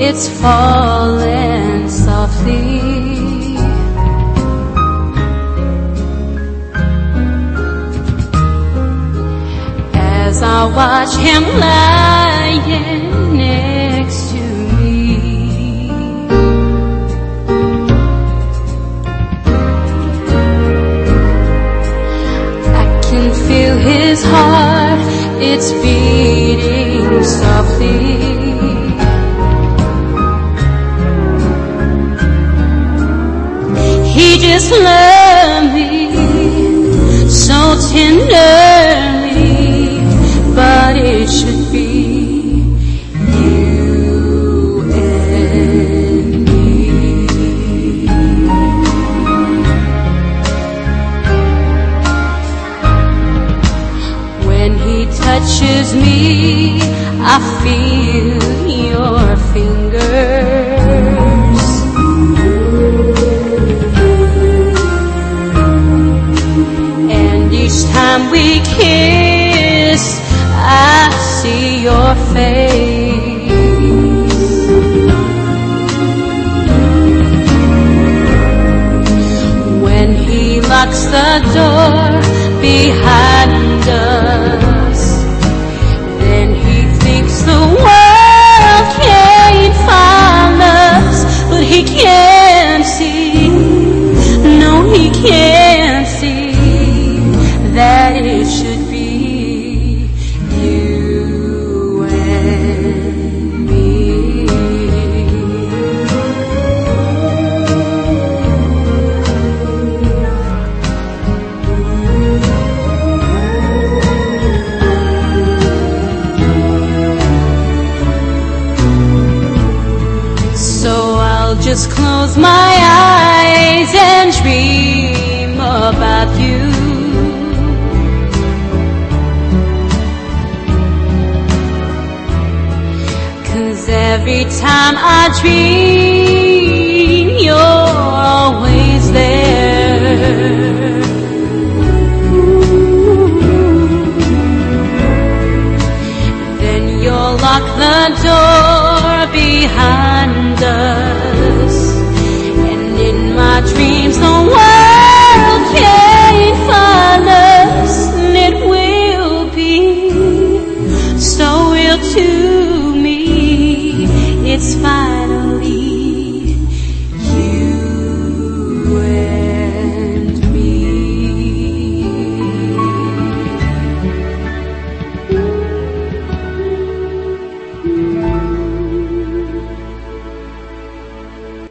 it's falling softly. As I watch him lying next to me, I can feel his heart, it's beating softly. He just loved me so tenderly, but it should be you and me. When he touches me, I feel your fingers. Each time we kiss, I see your face. When he locks the door behind us, then he thinks the world can't find us. But he can't see, no, he can't see that it should be you and me. So I'll just close my eyes and dream about you. Every time I dream, you're always there. Then you'll lock the door behind us, and in my dreams the world can't find us, and it will be so real to me. It's final.